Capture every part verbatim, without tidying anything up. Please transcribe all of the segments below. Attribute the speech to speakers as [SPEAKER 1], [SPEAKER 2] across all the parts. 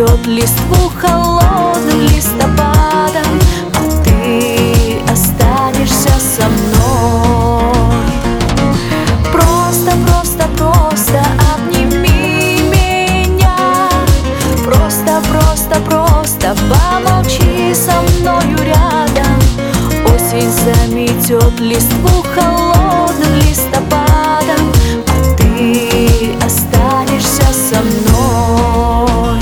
[SPEAKER 1] заметет листву холодным листопадом, а ты останешься со мной. Просто, просто, просто обними меня. Просто, просто, просто помолчи со мною рядом. Осень заметет листву холодным листопадом, а ты останешься со мной.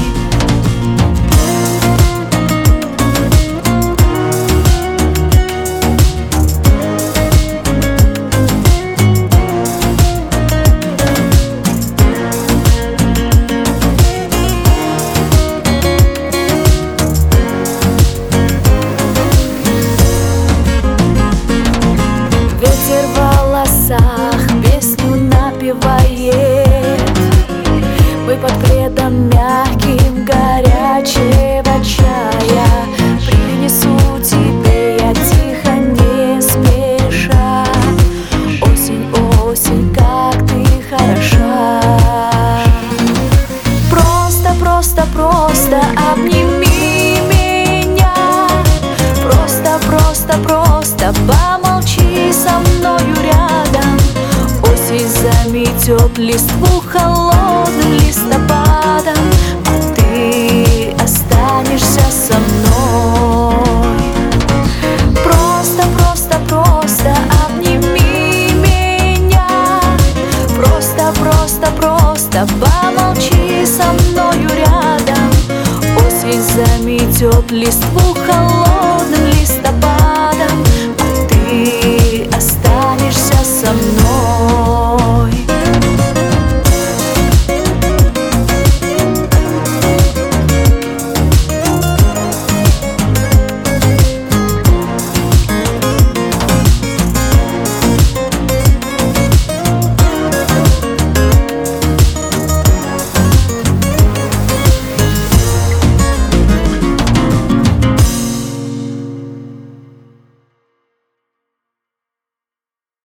[SPEAKER 1] Ветер в волосах песню напевает. Мы под пледом мягким горячего чая. Принесу тебе я тихо, не спеша. Осень, осень, как ты хороша. Просто, просто, просто обними меня. Просто, просто, просто помолчи со мною рядом. Осень заметет листву холодным листопадом, а ты останешься со мной. Просто, просто, просто обними меня. Просто, просто, просто помолчи со мною рядом. Осень заметет листву холодным